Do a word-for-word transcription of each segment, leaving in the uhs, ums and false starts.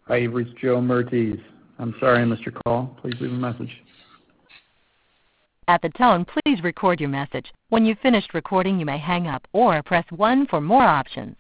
Hi, you've reached Joe Mertes. I'm sorry I missed your call. Please leave a message. At the tone, please record your message. When you've finished recording, you may hang up or press one for more options.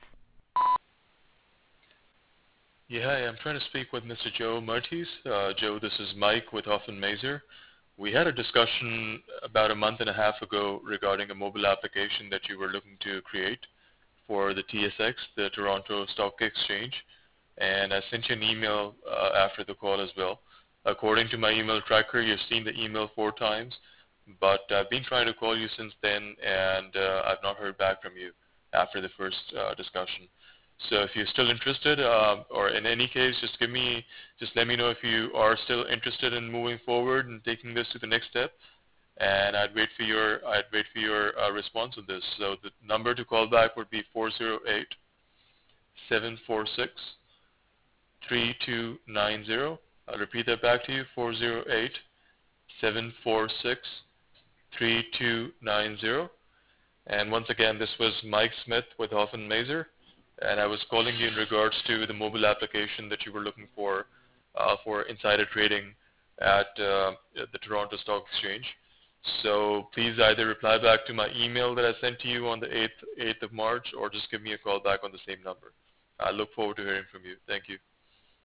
Yeah, hi, I'm trying to speak with Mister Joe Mertes. Uh, Joe, this is Mike with Hoffman Mazer. We had a discussion about a month and a half ago regarding a mobile application that you were looking to create for the T S X, the Toronto Stock Exchange, and I sent you an email uh, after the call as well. According to my email tracker, you've seen the email four times, but I've been trying to call you since then, and uh, I've not heard back from you after the first uh, discussion. So if you're still interested, uh, or in any case, just give me, just let me know if you are still interested in moving forward and taking this to the next step. And I'd wait for your, I'd wait for your uh, response on this. So the number to call back would be four zero eight, seven four six, three two nine zero. I'll repeat that back to you: four zero eight, seven four six, three two nine zero. And once again, this was Mike Smith with Hoffman Mazer, and I was calling you in regards to the mobile application that you were looking for uh, for insider trading at, uh, at the Toronto Stock Exchange. So please either reply back to my email that I sent to you on the eighth of March, or just give me a call back on the same number. I look forward to hearing from you. Thank you.